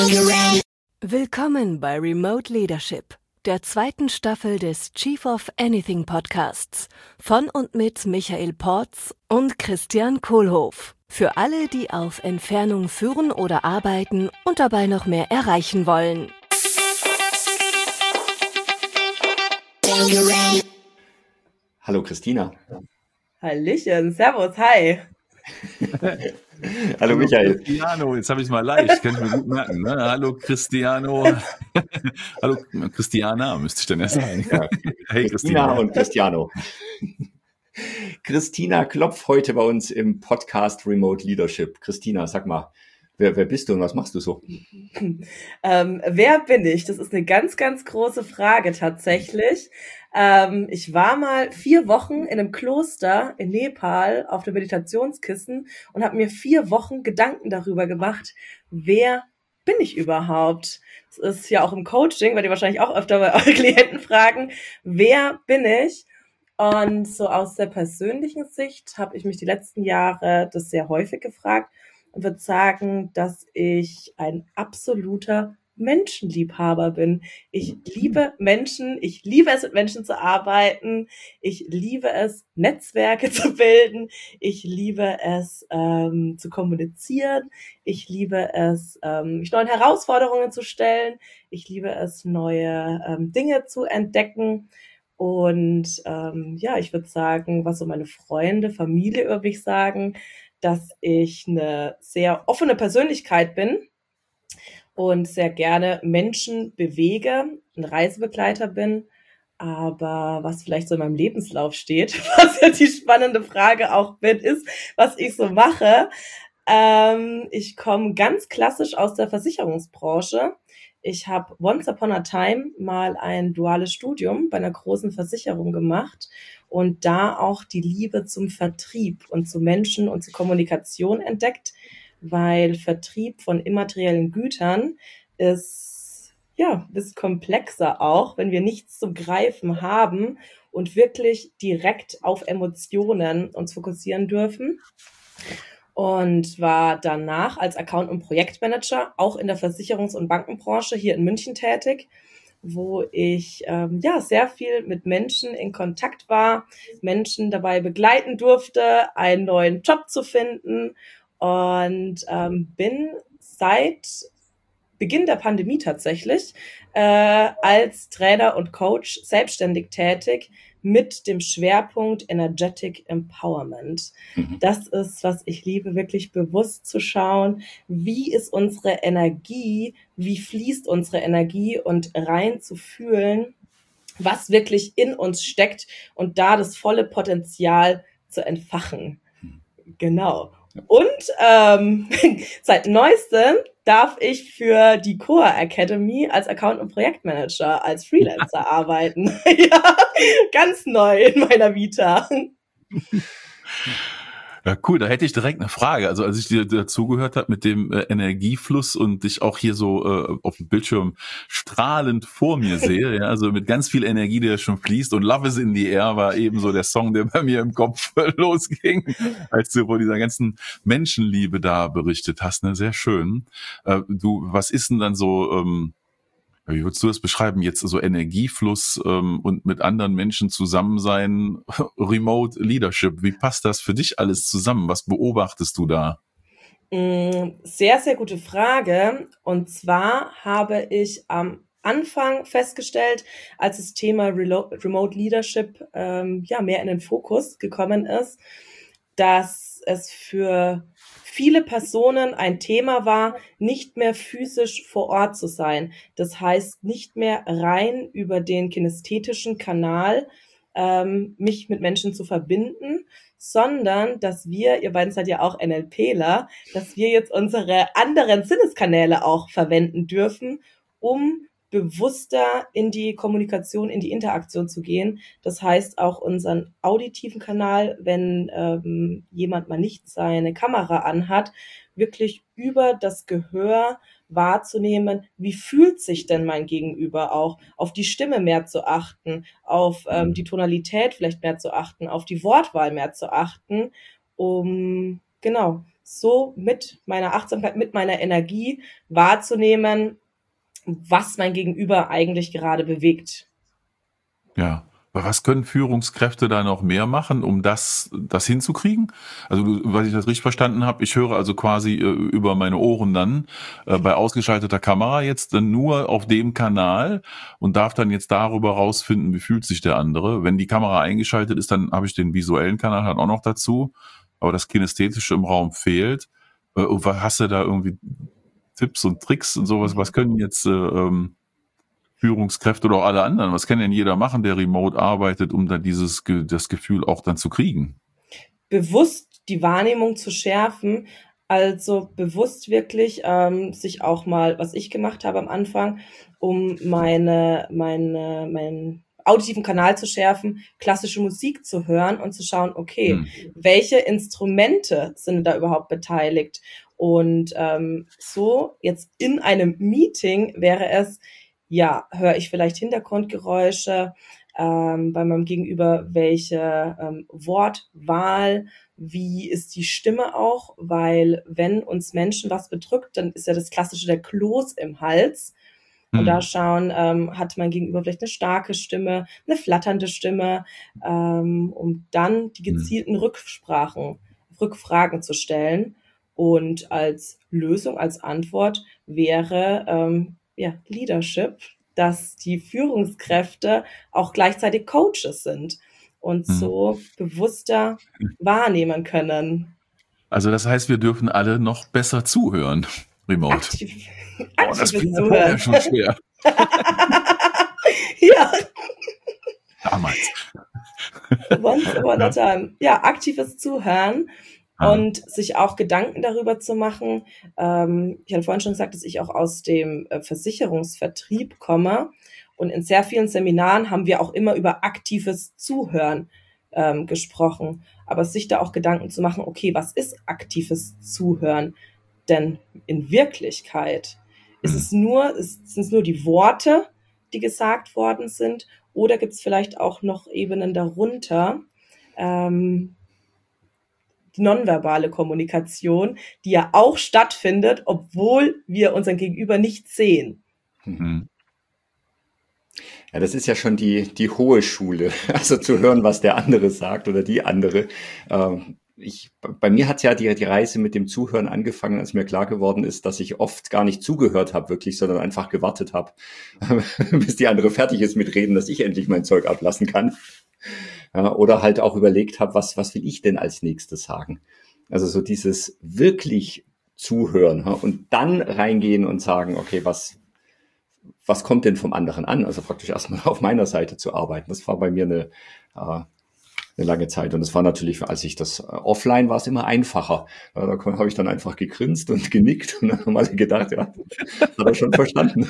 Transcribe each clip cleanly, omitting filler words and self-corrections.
Willkommen bei Remote Leadership, der zweiten Staffel des Chief of Anything Podcasts von und mit Michael Porz und Christian Kohlhoff. Für alle, die auf Entfernung führen oder arbeiten und dabei noch mehr erreichen wollen. Hallo Christina. Hallöchen, servus, hi. Hallo Michael. Cristiano, jetzt habe ich es mal leicht, kann ich mir gut merken. Ne? Hallo Cristiano. Hallo Christiana, müsste ich dann erst sagen. Ja. Hey Christina und Cristiano. Christina Klopf heute bei uns im Podcast Remote Leadership. Christina, sag mal, wer bist du und was machst du so? Wer bin ich? Das ist eine ganz, ganz große Frage tatsächlich. Ich war mal 4 Wochen in einem Kloster in Nepal auf dem Meditationskissen und habe mir 4 Wochen Gedanken darüber gemacht, wer bin ich überhaupt? Das ist ja auch im Coaching, weil die wahrscheinlich auch öfter bei euren Klienten fragen, wer bin ich? Und so aus der persönlichen Sicht habe ich mich die letzten Jahre das sehr häufig gefragt und würde sagen, dass ich ein absoluter Menschenliebhaber bin. Ich liebe Menschen, ich liebe es, mit Menschen zu arbeiten, ich liebe es, Netzwerke zu bilden, ich liebe es, zu kommunizieren, ich liebe es, mich neuen Herausforderungen zu stellen, ich liebe es, neue Dinge zu entdecken. Und ja, ich würde sagen, was so meine Freunde, Familie über mich sagen, dass ich eine sehr offene Persönlichkeit bin und sehr gerne Menschen bewege, ein Reisebegleiter bin. Aber was vielleicht so in meinem Lebenslauf steht, was ja die spannende Frage auch mit ist, was ich so mache. Ich komme ganz klassisch aus der Versicherungsbranche. Ich habe once upon a time mal ein duales Studium bei einer großen Versicherung gemacht und da auch die Liebe zum Vertrieb und zu Menschen und zur Kommunikation entdeckt, weil Vertrieb von immateriellen Gütern ist ja ein bisschen komplexer auch, wenn wir nichts zum Greifen haben und wirklich direkt auf Emotionen uns fokussieren dürfen. Und war danach als Account- und Projektmanager auch in der Versicherungs- und Bankenbranche hier in München tätig, wo ich ja sehr viel mit Menschen in Kontakt war, Menschen dabei begleiten durfte, einen neuen Job zu finden und bin seit Beginn der Pandemie tatsächlich als Trainer und Coach selbstständig tätig mit dem Schwerpunkt Energetic Empowerment. Das ist, was ich liebe, wirklich bewusst zu schauen, wie ist unsere Energie, wie fließt unsere Energie und rein zu fühlen, was wirklich in uns steckt und da das volle Potenzial zu entfachen. Genau. Und seit neuestem darf ich für die Coa Academy als Account- und Projektmanager, als Freelancer arbeiten. Ja, ganz neu in meiner Vita. Ja, cool, da hätte ich direkt eine Frage. Also als ich dir dazugehört habe mit dem Energiefluss und dich auch hier so auf dem Bildschirm strahlend vor mir sehe, ja, also mit ganz viel Energie, die da schon fließt, und Love is in the Air war eben so der Song, der bei mir im Kopf losging, als du von dieser ganzen Menschenliebe da berichtet hast. Ne? Sehr schön. Was ist denn dann so... Wie würdest du das beschreiben? Jetzt so Energiefluss und mit anderen Menschen zusammen sein, Remote Leadership. Wie passt das für dich alles zusammen? Was beobachtest du da? Sehr, sehr gute Frage. Und zwar habe ich am Anfang festgestellt, als das Thema Remote Leadership ja mehr in den Fokus gekommen ist, dass es für viele Personen ein Thema war, nicht mehr physisch vor Ort zu sein. Das heißt, nicht mehr rein über den kinästhetischen Kanal mich mit Menschen zu verbinden, sondern dass wir, ihr beiden seid ja auch NLPler, dass wir jetzt unsere anderen Sinneskanäle auch verwenden dürfen, um bewusster in die Kommunikation, in die Interaktion zu gehen. Das heißt auch unseren auditiven Kanal, wenn jemand mal nicht seine Kamera anhat, wirklich über das Gehör wahrzunehmen, wie fühlt sich denn mein Gegenüber auch, auf die Stimme mehr zu achten, auf die Tonalität vielleicht mehr zu achten, auf die Wortwahl mehr zu achten, um genau so mit meiner Achtsamkeit, mit meiner Energie wahrzunehmen, was mein Gegenüber eigentlich gerade bewegt. Ja. Aber was können Führungskräfte da noch mehr machen, um das hinzukriegen? Also, was ich das richtig verstanden habe, ich höre also quasi über meine Ohren dann bei ausgeschalteter Kamera jetzt dann nur auf dem Kanal und darf dann jetzt darüber rausfinden, wie fühlt sich der andere. Wenn die Kamera eingeschaltet ist, dann habe ich den visuellen Kanal halt auch noch dazu, aber das Kinästhetische im Raum fehlt. Und hast du da irgendwie Tipps und Tricks und sowas? Was können jetzt Führungskräfte oder auch alle anderen, was kann denn jeder machen, der remote arbeitet, um dann das Gefühl auch dann zu kriegen? Bewusst die Wahrnehmung zu schärfen, also bewusst wirklich sich auch mal, was ich gemacht habe am Anfang, um meinen auditiven Kanal zu schärfen, klassische Musik zu hören und zu schauen, okay, welche Instrumente sind da überhaupt beteiligt? Und so jetzt in einem Meeting wäre es, ja, höre ich vielleicht Hintergrundgeräusche, bei meinem Gegenüber, welche Wortwahl, wie ist die Stimme auch, weil wenn uns Menschen was bedrückt, dann ist ja das Klassische der Kloß im Hals. Und da schauen, hat mein Gegenüber vielleicht eine starke Stimme, eine flatternde Stimme, um dann die gezielten Rückfragen zu stellen. Und als Lösung, als Antwort wäre Leadership, dass die Führungskräfte auch gleichzeitig Coaches sind und so bewusster wahrnehmen können. Also das heißt, wir dürfen alle noch besser zuhören, remote. Aktives das klingt ja Zuhören. schon schwer. Ja. Damals. Once upon a time. Ja, aktives Zuhören. Und sich auch Gedanken darüber zu machen. Ich hatte vorhin schon gesagt, dass ich auch aus dem Versicherungsvertrieb komme. Und in sehr vielen Seminaren haben wir auch immer über aktives Zuhören gesprochen. Aber sich da auch Gedanken zu machen, okay, was ist aktives Zuhören? Denn in Wirklichkeit sind es nur die Worte, die gesagt worden sind? Oder gibt es vielleicht auch noch Ebenen darunter, die nonverbale Kommunikation, die ja auch stattfindet, obwohl wir unseren Gegenüber nicht sehen. Ja, das ist ja schon die hohe Schule, also zu hören, was der andere sagt oder die andere. Bei mir hat ja die Reise mit dem Zuhören angefangen, als mir klar geworden ist, dass ich oft gar nicht zugehört habe wirklich, sondern einfach gewartet habe, bis die andere fertig ist mit Reden, dass ich endlich mein Zeug ablassen kann. Ja, oder halt auch überlegt habe, was will ich denn als nächstes sagen? Also so dieses wirklich Zuhören und dann reingehen und sagen, okay, was kommt denn vom anderen an? Also praktisch erstmal auf meiner Seite zu arbeiten. Das war bei mir eine lange Zeit. Und es war natürlich, als ich das offline war, es immer einfacher. Da habe ich dann einfach gegrinst und genickt und dann haben alle gedacht, ja, hat er schon verstanden.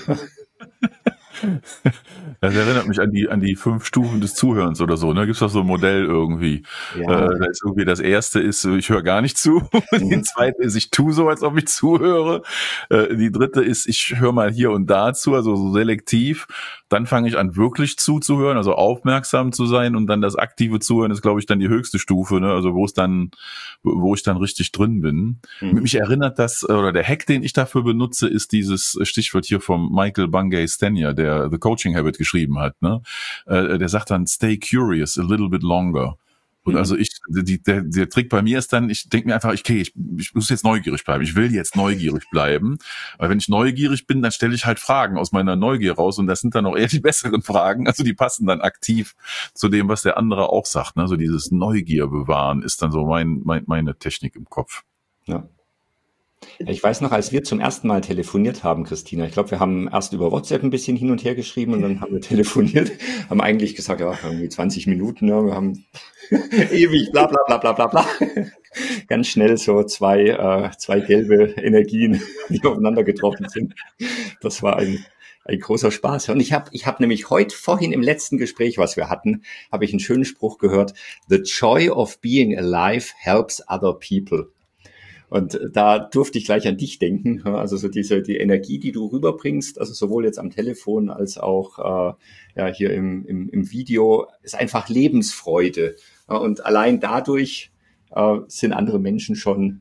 Das erinnert mich an die 5 Stufen des Zuhörens oder so. Ne, gibt's doch so ein Modell irgendwie. Ja. Da ist irgendwie das erste ist, ich höre gar nicht zu. Die zweite ist, ich tue so, als ob ich zuhöre. Die dritte ist, ich höre mal hier und da zu, also so selektiv. Dann fange ich an, wirklich zuzuhören, also aufmerksam zu sein. Und dann das aktive Zuhören ist, glaube ich, dann die höchste Stufe, ne? Also wo ich dann richtig drin bin. Mich erinnert das, oder der Hack, den ich dafür benutze, ist dieses Stichwort hier vom Michael Bungay Stanier, der The Coaching Habit geschrieben hat. Ne? Der sagt dann, stay curious a little bit longer. Und also der Trick bei mir ist dann, ich denke mir einfach, okay, ich muss jetzt neugierig bleiben. Ich will jetzt neugierig bleiben. Weil wenn ich neugierig bin, dann stelle ich halt Fragen aus meiner Neugier raus. Und das sind dann auch eher die besseren Fragen. Also die passen dann aktiv zu dem, was der andere auch sagt. Ne? So dieses Neugier bewahren ist dann so meine Technik im Kopf. Ja. Ich weiß noch, als wir zum ersten Mal telefoniert haben, Christina, ich glaube, wir haben erst über WhatsApp ein bisschen hin und her geschrieben und dann haben wir telefoniert, haben eigentlich gesagt, ja, irgendwie 20 Minuten, ja, wir haben ewig, bla bla bla bla bla bla. Ganz schnell so zwei gelbe Energien, die aufeinander getroffen sind. Das war ein großer Spaß. Und ich hab nämlich vorhin im letzten Gespräch, was wir hatten, habe ich einen schönen Spruch gehört: The joy of being alive helps other people. Und da durfte ich gleich an dich denken. Also so die Energie, die du rüberbringst, also sowohl jetzt am Telefon als auch hier im Video, ist einfach Lebensfreude. Und allein dadurch sind andere Menschen schon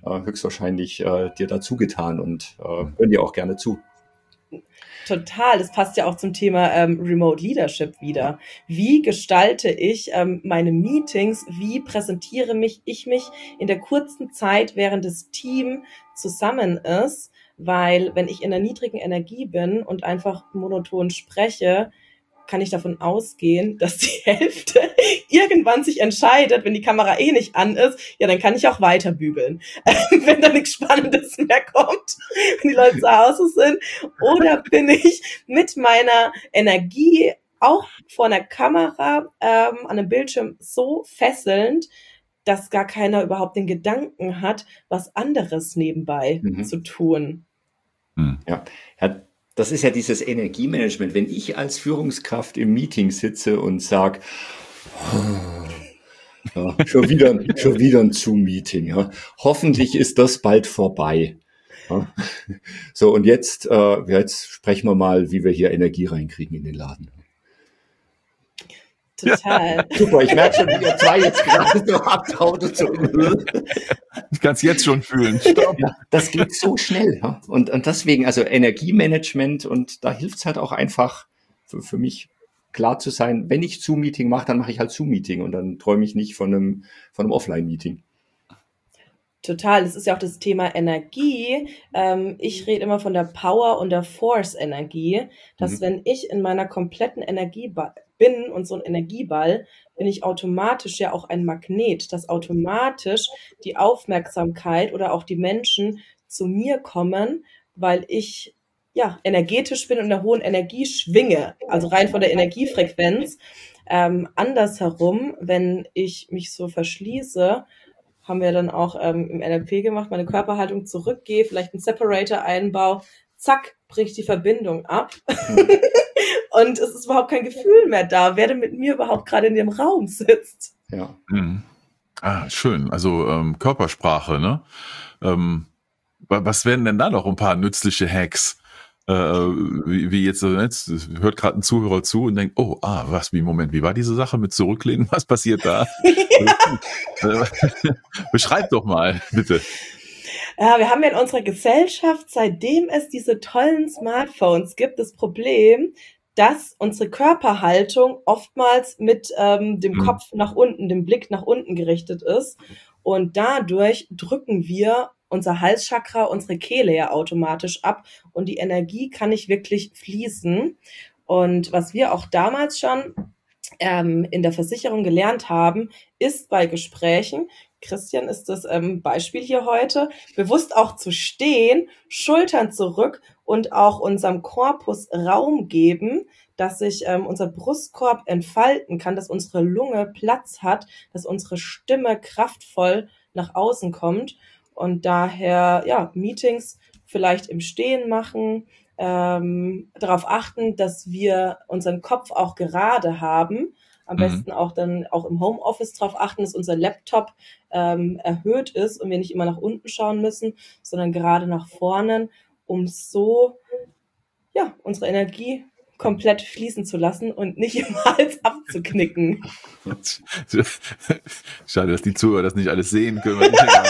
höchstwahrscheinlich dir dazu getan und hören dir auch gerne zu. Total, das passt ja auch zum Thema Remote Leadership wieder. Wie gestalte ich meine Meetings? Wie präsentiere ich mich in der kurzen Zeit, während das Team zusammen ist? Weil wenn ich in einer niedrigen Energie bin und einfach monoton spreche, kann ich davon ausgehen, dass die Hälfte irgendwann sich entscheidet, wenn die Kamera eh nicht an ist, ja, dann kann ich auch weiter bügeln, wenn da nichts Spannendes mehr kommt, wenn die Leute zu Hause sind. Oder bin ich mit meiner Energie auch vor einer Kamera an einem Bildschirm so fesselnd, dass gar keiner überhaupt den Gedanken hat, was anderes nebenbei zu tun. Ja, das ist ja dieses Energiemanagement. Wenn ich als Führungskraft im Meeting sitze und sage, ja, schon wieder ein Zoom-Meeting. Ja. Hoffentlich ist das bald vorbei. Ja. So, und jetzt sprechen wir mal, wie wir hier Energie reinkriegen in den Laden. Total. Super, ich merke schon, wie ihr zwei jetzt gerade so abtaut und so. Ich kann es jetzt schon fühlen. Stopp. Ja, das geht so schnell. Ja. Und deswegen, also Energiemanagement, und da hilft es halt auch einfach für mich klar zu sein, wenn ich Zoom-Meeting mache, dann mache ich halt Zoom-Meeting und dann träume ich nicht von einem Offline-Meeting. Total, das ist ja auch das Thema Energie. Ich rede immer von der Power und der Force-Energie, dass wenn ich in meiner kompletten Energie bin und so ein Energieball, bin ich automatisch ja auch ein Magnet, dass automatisch die Aufmerksamkeit oder auch die Menschen zu mir kommen, weil ich ja energetisch bin und in einer hohen Energie schwinge, also rein von der Energiefrequenz. Andersherum, wenn ich mich so verschließe, haben wir dann auch im NLP gemacht, meine Körperhaltung zurückgehe, vielleicht einen Separator einbaue, zack, bricht die Verbindung ab. Und es ist überhaupt kein Gefühl mehr da, wer denn mit mir überhaupt gerade in dem Raum sitzt. Ja. Ah, schön. Also Körpersprache, ne? Was wären denn da noch ein paar nützliche Hacks? Wie jetzt hört gerade ein Zuhörer zu und denkt, Moment, wie war diese Sache mit Zurücklehnen? Was passiert da? Beschreib doch mal, bitte. Ja, wir haben ja in unserer Gesellschaft, seitdem es diese tollen Smartphones gibt, das Problem, dass unsere Körperhaltung oftmals mit dem Kopf nach unten, dem Blick nach unten gerichtet ist. Und dadurch drücken wir unser Halschakra, unsere Kehle ja automatisch ab und die Energie kann nicht wirklich fließen. Und was wir auch damals schon in der Versicherung gelernt haben, ist bei Gesprächen, Christian ist das Beispiel hier heute, bewusst auch zu stehen, Schultern zurück und auch unserem Korpus Raum geben, dass sich unser Brustkorb entfalten kann, dass unsere Lunge Platz hat, dass unsere Stimme kraftvoll nach außen kommt. Und daher, ja, Meetings vielleicht im Stehen machen, darauf achten, dass wir unseren Kopf auch gerade haben. Am besten auch dann auch im Homeoffice darauf achten, dass unser Laptop erhöht ist und wir nicht immer nach unten schauen müssen, sondern gerade nach vorne, um so ja unsere Energie komplett fließen zu lassen und nicht im Hals abzuknicken. Schade, dass die Zuhörer das nicht alles sehen können.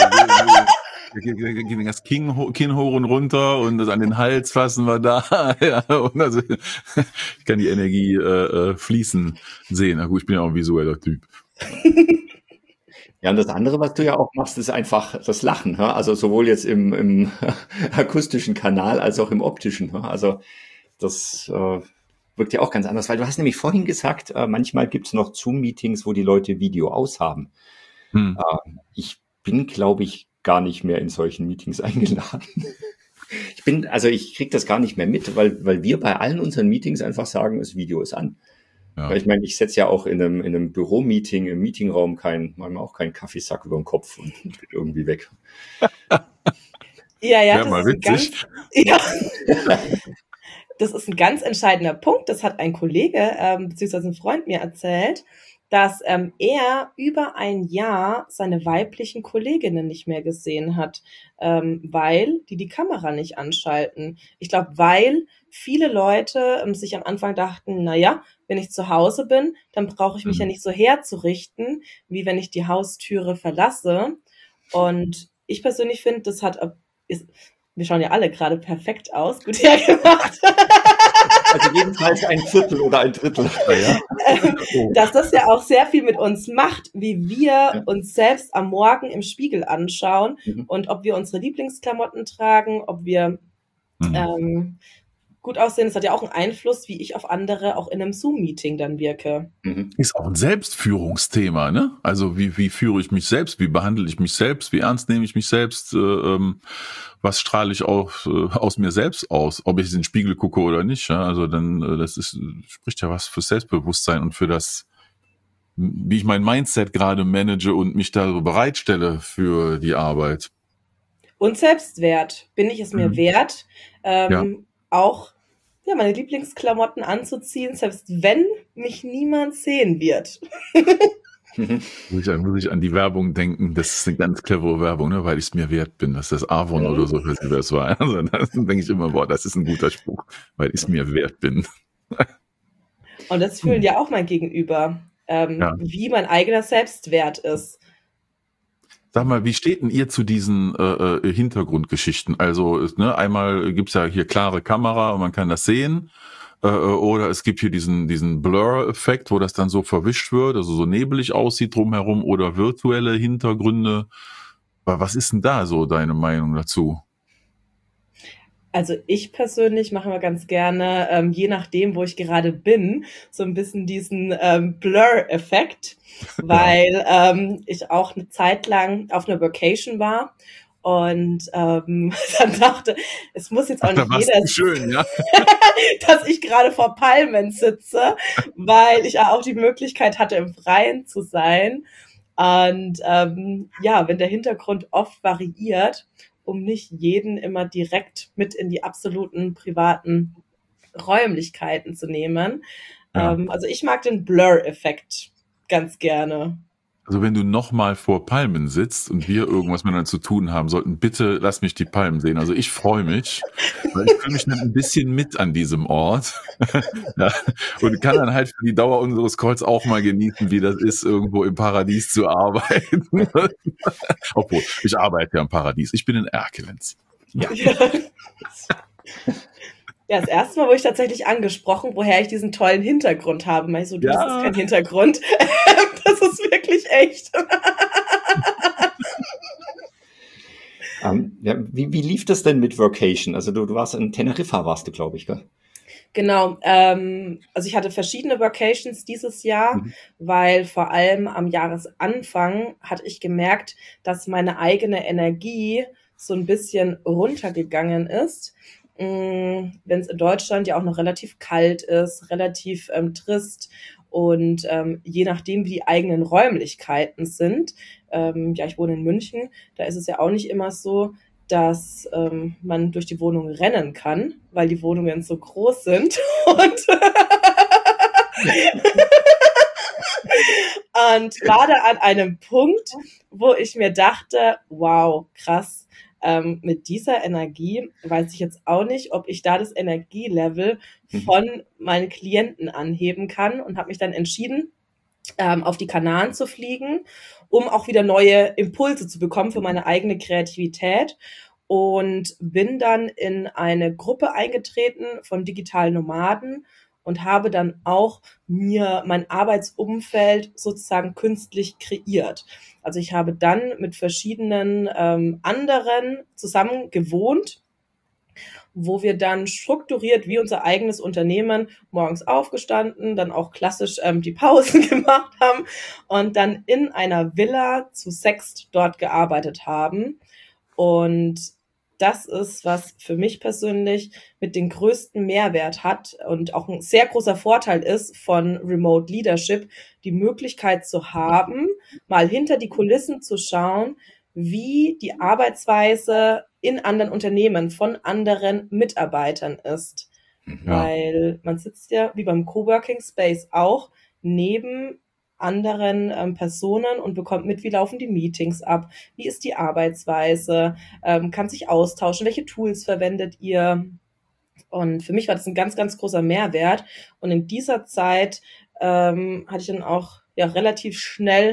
Gehen das Kinn hoch und runter und das an den Hals fassen wir da. Ja, und also, ich kann die Energie fließen sehen. Na gut, ich bin ja auch ein visueller Typ. Ja, und das andere, was du ja auch machst, ist einfach das Lachen. Also sowohl jetzt im akustischen Kanal als auch im optischen. Also das wirkt ja auch ganz anders, weil du hast nämlich vorhin gesagt, manchmal gibt es noch Zoom-Meetings, wo die Leute Video aushaben. Ich bin, glaube ich, gar nicht mehr in solchen Meetings eingeladen. Ich kriege das gar nicht mehr mit, weil wir bei allen unseren Meetings einfach sagen, das Video ist an. Ja. Weil ich meine, ich setze ja auch in einem Büromeeting, im Meetingraum manchmal auch keinen Kaffeesack über den Kopf und bin irgendwie weg. Ja, das mal witzig. Das ist ein ganz entscheidender Punkt. Das hat ein Kollege beziehungsweise ein Freund mir erzählt, dass er über ein Jahr seine weiblichen Kolleginnen nicht mehr gesehen hat, weil die Kamera nicht anschalten. Ich glaube, weil viele Leute sich am Anfang dachten, naja, wenn ich zu Hause bin, dann brauche ich mich ja nicht so herzurichten, wie wenn ich die Haustüre verlasse. Und ich persönlich finde, wir schauen ja alle gerade perfekt aus, gut hergemacht. Also jedenfalls ein Viertel oder ein Drittel. Ja. Dass das ja auch sehr viel mit uns macht, wie wir uns selbst am Morgen im Spiegel anschauen und ob wir unsere Lieblingsklamotten tragen, ob wir gut aussehen. Das hat ja auch einen Einfluss, wie ich auf andere auch in einem Zoom-Meeting dann wirke. Ist auch ein Selbstführungsthema, ne? Also wie führe ich mich selbst? Wie behandle ich mich selbst? Wie ernst nehme ich mich selbst? Was strahle ich auch aus mir selbst aus? Ob ich in den Spiegel gucke oder nicht? Ja? Also dann, spricht ja was für Selbstbewusstsein und für das, wie ich mein Mindset gerade manage und mich da so bereitstelle für die Arbeit. Und Selbstwert. Bin ich es mir wert, auch meine Lieblingsklamotten anzuziehen, selbst wenn mich niemand sehen wird. Muss ich an die Werbung denken, das ist eine ganz clevere Werbung, ne? Weil ich es mir wert bin, dass das Avon oder so, weiß nicht, wer es war. Also dann denke ich immer, boah, das ist ein guter Spruch, weil ich es mir wert bin. Und das fühlen ja auch mein Gegenüber, wie mein eigener Selbstwert ist. Sag mal, wie steht denn ihr zu diesen Hintergrundgeschichten? Also einmal gibt's ja hier klare Kamera und man kann das sehen. Oder es gibt hier diesen Blur-Effekt, wo das dann so verwischt wird, also so nebelig aussieht drumherum, oder virtuelle Hintergründe. Was ist denn da so deine Meinung dazu? Also ich persönlich mache immer ganz gerne, je nachdem, wo ich gerade bin, so ein bisschen diesen Blur-Effekt, weil ich auch eine Zeit lang auf einer Vacation war und dann dachte, es muss jetzt auch nicht jeder schön, ja? dass ich gerade vor Palmen sitze, weil ich auch die Möglichkeit hatte, im Freien zu sein. Und wenn der Hintergrund oft variiert, um nicht jeden immer direkt mit in die absoluten privaten Räumlichkeiten zu nehmen. Ja. Also ich mag den Blur-Effekt ganz gerne. Also wenn du nochmal vor Palmen sitzt und wir irgendwas miteinander zu tun haben sollten, bitte lass mich die Palmen sehen. Also ich freue mich, weil ich fühle mich dann ein bisschen mit an diesem Ort ja, und kann dann halt für die Dauer unseres Calls auch mal genießen, wie das ist, irgendwo im Paradies zu arbeiten. Obwohl, ich arbeite ja im Paradies. Ich bin in Erkelenz. Ja. Ja, das erste Mal wurde ich tatsächlich angesprochen, woher ich diesen tollen Hintergrund habe. Ich so, das ist kein Hintergrund. Das ist wirklich echt. Wie lief das denn mit Workation? Also du warst in Teneriffa, glaube ich, gell? Genau. Also ich hatte verschiedene Workations dieses Jahr, weil vor allem am Jahresanfang hatte ich gemerkt, dass meine eigene Energie so ein bisschen runtergegangen ist. Wenn es in Deutschland ja auch noch relativ kalt ist, relativ trist und je nachdem, wie die eigenen Räumlichkeiten sind, ich wohne in München, da ist es ja auch nicht immer so, dass man durch die Wohnung rennen kann, weil die Wohnungen so groß sind und und war da an einem Punkt, wo ich mir dachte, wow, krass, mit dieser Energie weiß ich jetzt auch nicht, ob ich da das Energielevel von meinen Klienten anheben kann und habe mich dann entschieden, auf die Kanaren zu fliegen, um auch wieder neue Impulse zu bekommen für meine eigene Kreativität und bin dann in eine Gruppe eingetreten von digitalen Nomaden und habe dann auch mir mein Arbeitsumfeld sozusagen künstlich kreiert. Also ich habe dann mit verschiedenen anderen zusammen gewohnt, wo wir dann strukturiert wie unser eigenes Unternehmen morgens aufgestanden, dann auch klassisch die Pausen gemacht haben und dann in einer Villa zu sechst dort gearbeitet haben. Und das ist, was für mich persönlich mit den größten Mehrwert hat und auch ein sehr großer Vorteil ist von Remote Leadership, die Möglichkeit zu haben, mal hinter die Kulissen zu schauen, wie die Arbeitsweise in anderen Unternehmen von anderen Mitarbeitern ist. Ja. Weil man sitzt ja, wie beim Coworking Space auch, neben anderen Personen und bekommt mit, wie laufen die Meetings ab, wie ist die Arbeitsweise, kann sich austauschen, welche Tools verwendet ihr. Und für mich war das ein ganz, ganz großer Mehrwert. Und in dieser Zeit hatte ich dann auch relativ schnell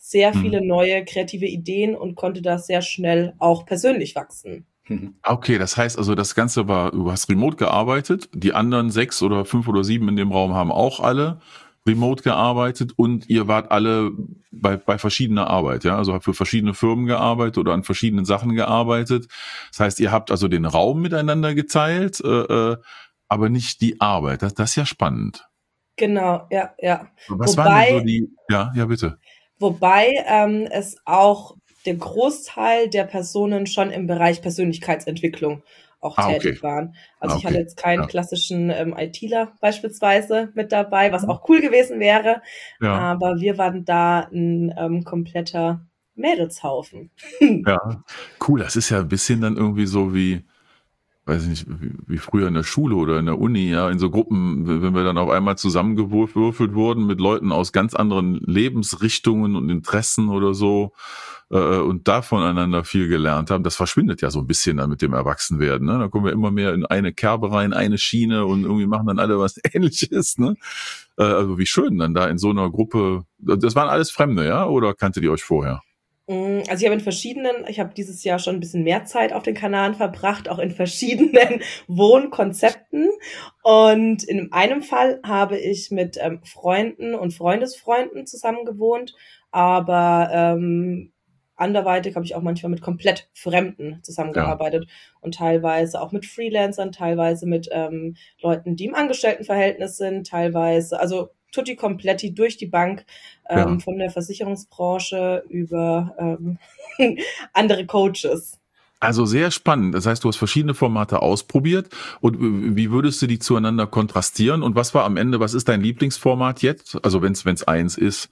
sehr viele neue kreative Ideen und konnte da sehr schnell auch persönlich wachsen. Okay, das heißt also, das Ganze war, du hast remote gearbeitet, die anderen 6 oder 5 oder 7 in dem Raum haben auch alle remote gearbeitet und ihr wart alle bei verschiedener Arbeit, ja, also habt für verschiedene Firmen gearbeitet oder an verschiedenen Sachen gearbeitet. Das heißt, ihr habt also den Raum miteinander geteilt, aber nicht die Arbeit. Das ist ja spannend. Genau, ja. Was waren denn so die, ja, bitte. Wobei es auch der Großteil der Personen schon im Bereich Persönlichkeitsentwicklung auch tätig waren. Also ich hatte jetzt keinen klassischen ITler beispielsweise mit dabei, was auch cool gewesen wäre, aber wir waren da ein kompletter Mädelshaufen. Ja, cool. Das ist ja ein bisschen dann irgendwie so wie, weiß ich nicht, wie früher in der Schule oder in der Uni, ja, in so Gruppen, wenn wir dann auf einmal zusammengewürfelt wurden mit Leuten aus ganz anderen Lebensrichtungen und Interessen oder so und da voneinander viel gelernt haben. Das verschwindet ja so ein bisschen dann mit dem Erwachsenwerden. Ne? Da kommen wir immer mehr in eine Kerbe rein, eine Schiene und irgendwie machen dann alle was Ähnliches. Ne? Also wie schön dann da in so einer Gruppe, das waren alles Fremde, ja? Oder kanntet ihr euch vorher? Also ich habe dieses Jahr schon ein bisschen mehr Zeit auf den Kanaren verbracht, auch in verschiedenen Wohnkonzepten. Und in einem Fall habe ich mit Freunden und Freundesfreunden zusammen gewohnt, aber anderweitig habe ich auch manchmal mit komplett Fremden zusammengearbeitet und teilweise auch mit Freelancern, teilweise mit Leuten, die im Angestelltenverhältnis sind, teilweise, also tutti kompletti durch die Bank, von der Versicherungsbranche über andere Coaches. Also sehr spannend. Das heißt, du hast verschiedene Formate ausprobiert und wie würdest du die zueinander kontrastieren und was war am Ende, was ist dein Lieblingsformat jetzt? Also wenn es eins ist.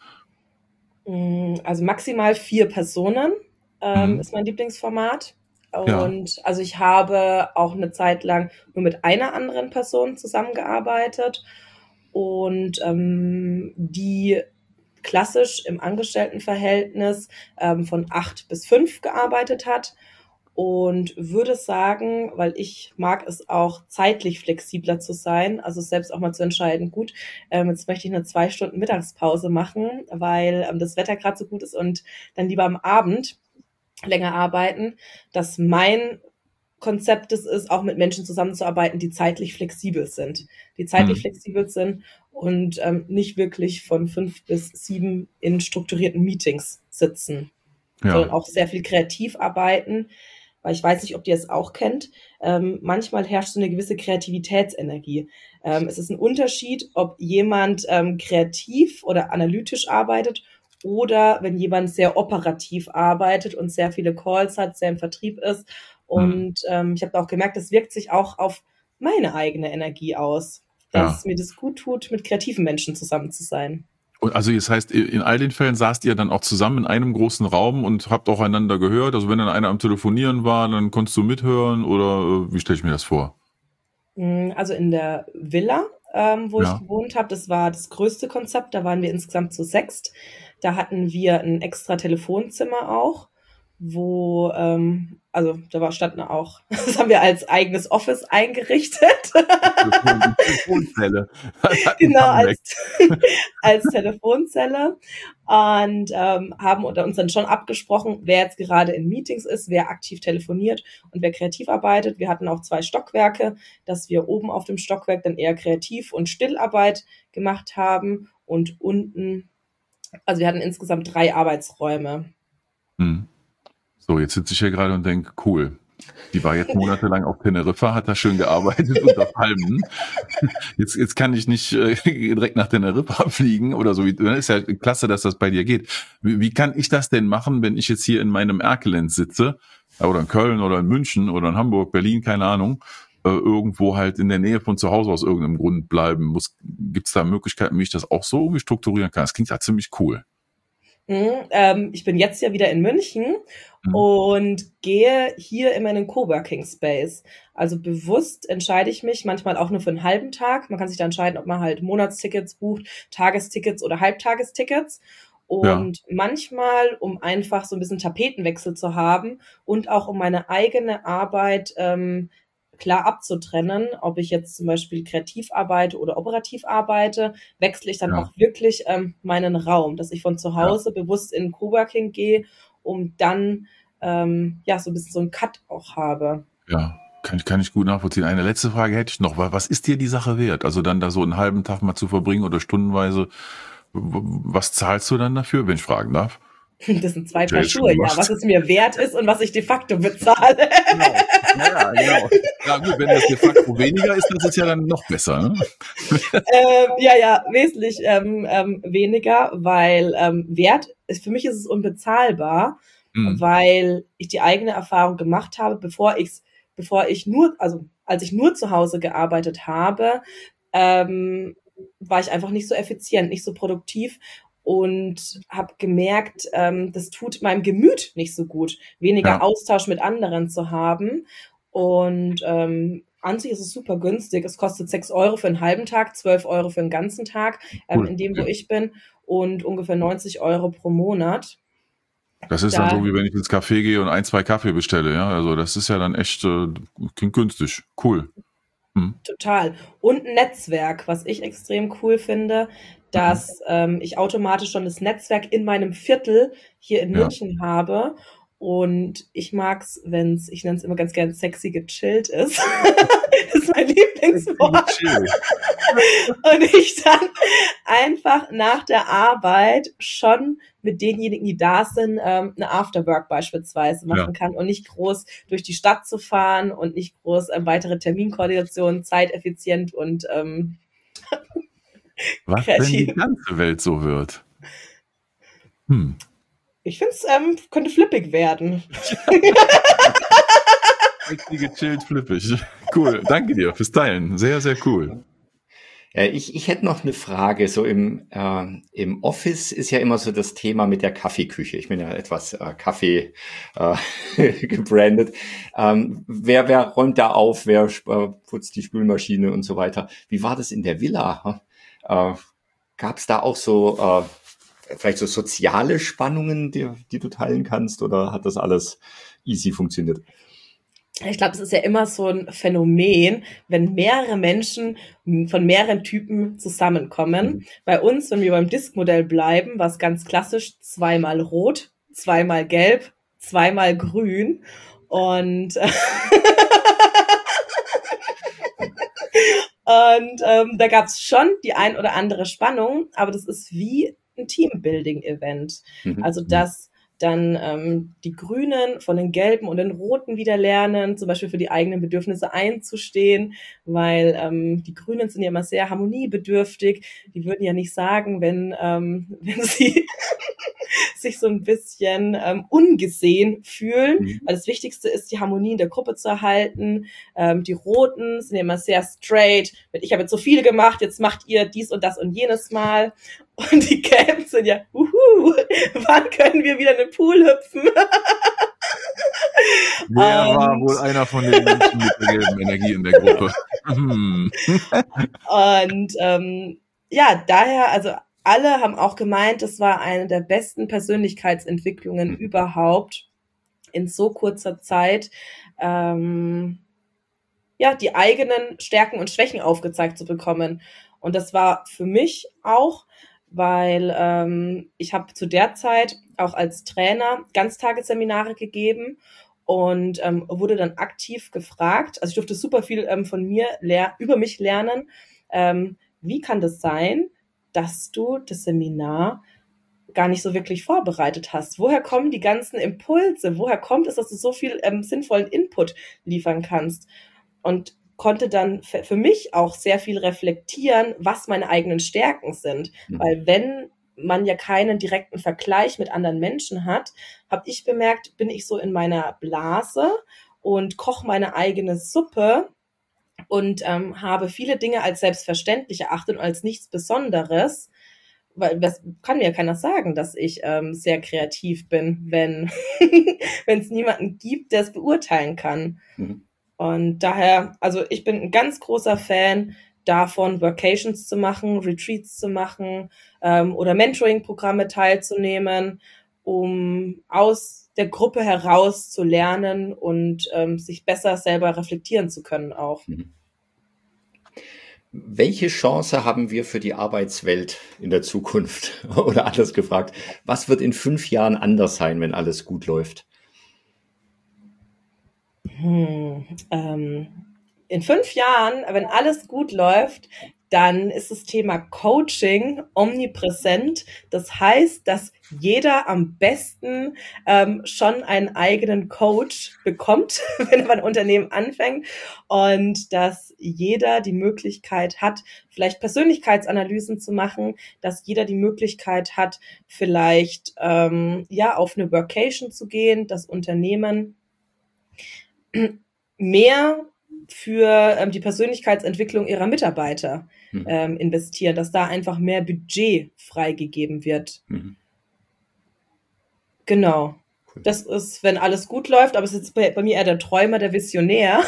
Also maximal 4 Personen ist mein Lieblingsformat. Und also ich habe auch eine Zeit lang nur mit einer anderen Person zusammengearbeitet und die klassisch im Angestelltenverhältnis von 8 bis 5 gearbeitet hat und würde sagen, weil ich mag es auch zeitlich flexibler zu sein, also selbst auch mal zu entscheiden, gut, jetzt möchte ich eine 2 Stunden Mittagspause machen, weil das Wetter gerade so gut ist und dann lieber am Abend länger arbeiten, dass mein Konzept ist, auch mit Menschen zusammenzuarbeiten, die zeitlich flexibel sind. Und nicht wirklich von 5 bis 7 in strukturierten Meetings sitzen, sondern auch sehr viel kreativ arbeiten, weil ich weiß nicht, ob ihr es auch kennt. Manchmal herrscht so eine gewisse Kreativitätsenergie. Es ist ein Unterschied, ob jemand kreativ oder analytisch arbeitet oder wenn jemand sehr operativ arbeitet und sehr viele Calls hat, sehr im Vertrieb ist. Und ich habe auch gemerkt, das wirkt sich auch auf meine eigene Energie aus, dass mir das gut tut, mit kreativen Menschen zusammen zu sein. Und also das heißt, in all den Fällen saßt ihr dann auch zusammen in einem großen Raum und habt auch einander gehört? Also wenn dann einer am Telefonieren war, dann konntest du mithören oder wie stelle ich mir das vor? Also in der Villa, wo ich gewohnt habe, das war das größte Konzept, da waren wir insgesamt zu 6. Da hatten wir ein extra Telefonzimmer auch, wo, also da standen auch, das haben wir als eigenes Office eingerichtet. Telefonzelle. Genau, als Telefonzelle. Und haben uns dann schon abgesprochen, wer jetzt gerade in Meetings ist, wer aktiv telefoniert und wer kreativ arbeitet. Wir hatten auch 2 Stockwerke, dass wir oben auf dem Stockwerk dann eher kreativ und Stillarbeit gemacht haben und unten, also wir hatten insgesamt 3 Arbeitsräume. So, jetzt sitze ich hier gerade und denke, cool. Die war jetzt monatelang auf Teneriffa, hat da schön gearbeitet unter Palmen. Jetzt kann ich nicht direkt nach Teneriffa fliegen oder so. Ist ja klasse, dass das bei dir geht. Wie kann ich das denn machen, wenn ich jetzt hier in meinem Erkelenz sitze oder in Köln oder in München oder in Hamburg, Berlin, keine Ahnung, irgendwo halt in der Nähe von zu Hause aus irgendeinem Grund bleiben muss? Gibt es da Möglichkeiten, wie ich das auch so irgendwie strukturieren kann? Das klingt ja ziemlich cool. Ich bin jetzt ja wieder in München und gehe hier immer in den Coworking Space. Also bewusst entscheide ich mich manchmal auch nur für einen halben Tag. Man kann sich da entscheiden, ob man halt Monatstickets bucht, Tagestickets oder Halbtagestickets. Und manchmal, um einfach so ein bisschen Tapetenwechsel zu haben und auch um meine eigene Arbeit klar abzutrennen, ob ich jetzt zum Beispiel kreativ arbeite oder operativ arbeite, wechsle ich dann auch wirklich meinen Raum, dass ich von zu Hause bewusst in Coworking gehe, um dann so ein bisschen so einen Cut auch habe. Ja, kann ich gut nachvollziehen. Eine letzte Frage hätte ich noch. Was ist dir die Sache wert? Also dann da so einen halben Tag mal zu verbringen oder stundenweise. Was zahlst du dann dafür, wenn ich fragen darf? Das sind 2 Paar Schuhe, ja. Was es mir wert ist und was ich de facto bezahle. Genau. Ja gut, wenn das de facto weniger ist, das ist ja dann noch besser, ne? Wesentlich weniger, weil für mich ist es unbezahlbar, weil ich die eigene Erfahrung gemacht habe, als ich nur zu Hause gearbeitet habe, war ich einfach nicht so effizient, nicht so produktiv und habe gemerkt, das tut meinem Gemüt nicht so gut, weniger Austausch mit anderen zu haben. Und an sich ist es super günstig. Es kostet 6 Euro für einen halben Tag, 12 Euro für einen ganzen Tag, in dem, wo ich bin, und ungefähr 90 Euro pro Monat. Das ist dann so, wie wenn ich ins Café gehe und 1, 2 Kaffee bestelle, ja. Also das ist ja dann echt klingt günstig. Cool. Total. Und ein Netzwerk, was ich extrem cool finde, dass ich automatisch schon das Netzwerk in meinem Viertel hier in München habe. Und ich mag's, ich nenne es immer ganz gern sexy gechillt ist. Das ist mein Lieblingswort. Und ich dann einfach nach der Arbeit schon mit denjenigen, die da sind, eine Afterwork beispielsweise machen kann und nicht groß durch die Stadt zu fahren und nicht groß weitere Terminkoordinationen, zeiteffizient und was, kreativ. wenn die ganze Welt so wird? Ich finde es könnte flippig werden. Gechillt, flippig. Cool, danke dir fürs Teilen. Sehr, sehr cool. Ja, ich hätte noch eine Frage. So im Office ist ja immer so das Thema mit der Kaffeeküche. Ich bin ja etwas Kaffee gebrandet. Wer räumt da auf? Wer putzt die Spülmaschine und so weiter? Wie war das in der Villa? Gab es da auch so vielleicht so soziale Spannungen, die du teilen kannst? Oder hat das alles easy funktioniert? Ich glaube, es ist ja immer so ein Phänomen, wenn mehrere Menschen von mehreren Typen zusammenkommen. Bei uns, wenn wir beim Diskmodell bleiben, war es ganz klassisch 2-mal rot, 2-mal gelb, 2-mal grün und da gab es schon die ein oder andere Spannung, aber das ist wie ein Teambuilding-Event. Also dass dann die Grünen von den Gelben und den Roten wieder lernen, zum Beispiel für die eigenen Bedürfnisse einzustehen, weil die Grünen sind ja immer sehr harmoniebedürftig. Die würden ja nicht sagen, wenn sie sich so ein bisschen ungesehen fühlen, weil das Wichtigste ist, die Harmonie in der Gruppe zu erhalten. Die Roten sind ja immer sehr straight, mit ich habe jetzt so viel gemacht, jetzt macht ihr dies und das und jenes Mal. Und die Gelben sind ja, wann können wir wieder in den Pool hüpfen? Wer war wohl einer von den Menschen mit der gelben Energie in der Gruppe? Und daher, also alle haben auch gemeint, das war eine der besten Persönlichkeitsentwicklungen überhaupt in so kurzer Zeit, die eigenen Stärken und Schwächen aufgezeigt zu bekommen. Und das war für mich auch, weil ich habe zu der Zeit auch als Trainer Ganztagesseminare gegeben und wurde dann aktiv gefragt, also ich durfte super viel über mich lernen, wie kann das sein, dass du das Seminar gar nicht so wirklich vorbereitet hast? Woher kommen die ganzen Impulse? Woher kommt es, dass du so viel sinnvollen Input liefern kannst? Und konnte dann für mich auch sehr viel reflektieren, was meine eigenen Stärken sind. Weil wenn man ja keinen direkten Vergleich mit anderen Menschen hat, habe ich bemerkt, bin ich so in meiner Blase und koche meine eigene Suppe und habe viele Dinge als selbstverständlich erachtet und als nichts Besonderes, weil das kann mir ja keiner sagen, dass ich sehr kreativ bin, wenn es niemanden gibt, der es beurteilen kann. Und daher, also ich bin ein ganz großer Fan davon, Workations zu machen, Retreats zu machen oder Mentoring-Programme teilzunehmen, um aus der Gruppe heraus zu lernen und sich besser selber reflektieren zu können auch. Welche Chance haben wir für die Arbeitswelt in der Zukunft? Oder anders gefragt, was wird in 5 Jahren anders sein, wenn alles gut läuft? In 5 Jahren, wenn alles gut läuft, dann ist das Thema Coaching omnipräsent. Das heißt, dass jeder am besten schon einen eigenen Coach bekommt, wenn er ein Unternehmen anfängt, und dass jeder die Möglichkeit hat, vielleicht Persönlichkeitsanalysen zu machen, dass jeder die Möglichkeit hat, vielleicht auf eine Workation zu gehen, das Unternehmen mehr für die Persönlichkeitsentwicklung ihrer Mitarbeiter investieren, dass da einfach mehr Budget freigegeben wird. Genau. Cool. Das ist, wenn alles gut läuft, aber es ist bei mir eher der Träumer, der Visionär,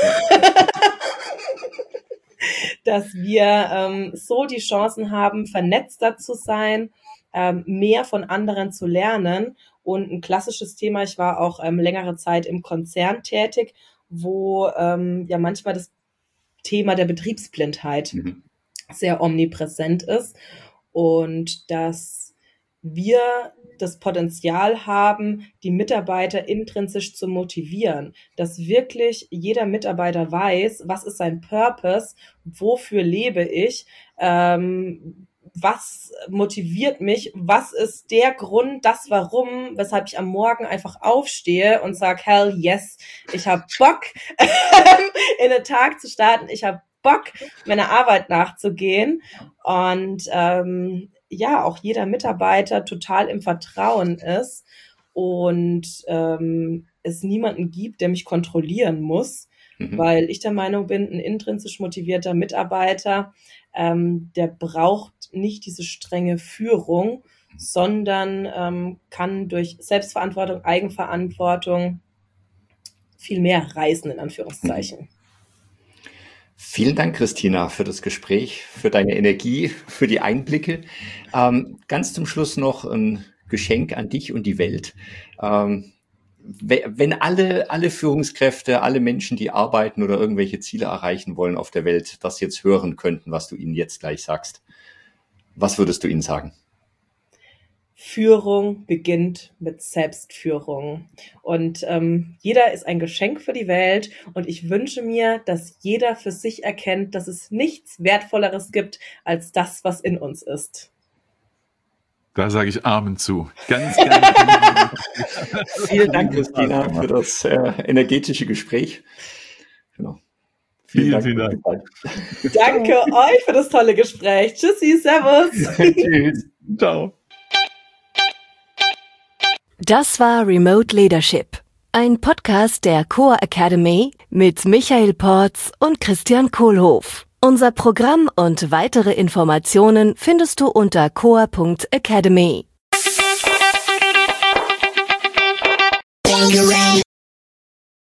dass wir so die Chancen haben, vernetzter zu sein, mehr von anderen zu lernen. Und ein klassisches Thema, ich war auch längere Zeit im Konzern tätig, wo manchmal das Thema der Betriebsblindheit sehr omnipräsent ist und dass wir das Potenzial haben, die Mitarbeiter intrinsisch zu motivieren, dass wirklich jeder Mitarbeiter weiß, was ist sein Purpose, wofür lebe ich, was motiviert mich, was ist der Grund, das Warum, weshalb ich am Morgen einfach aufstehe und sage, hell yes, ich habe Bock, in den Tag zu starten, ich habe Bock, meiner Arbeit nachzugehen und auch jeder Mitarbeiter total im Vertrauen ist und es niemanden gibt, der mich kontrollieren muss, weil ich der Meinung bin, ein intrinsisch motivierter Mitarbeiter, der braucht nicht diese strenge Führung, sondern kann durch Selbstverantwortung, Eigenverantwortung viel mehr reißen, in Anführungszeichen. Vielen Dank, Christina, für das Gespräch, für deine Energie, für die Einblicke. Ganz zum Schluss noch ein Geschenk an dich und die Welt. Wenn alle Führungskräfte, alle Menschen, die arbeiten oder irgendwelche Ziele erreichen wollen auf der Welt, das jetzt hören könnten, was du ihnen jetzt gleich sagst, was würdest du ihnen sagen? Führung beginnt mit Selbstführung. Und jeder ist ein Geschenk für die Welt. Und ich wünsche mir, dass jeder für sich erkennt, dass es nichts Wertvolleres gibt als das, was in uns ist. Da sage ich Amen zu. Ganz Vielen Dank, Christina, für das energetische Gespräch. Genau. Vielen Dank. Danke euch für das tolle Gespräch. Tschüssi, servus. Tschüss. Ciao. Das war Remote Leadership, ein Podcast der Core Academy mit Michael Porz und Christian Kohlhoff. Unser Programm und weitere Informationen findest du unter core.academy.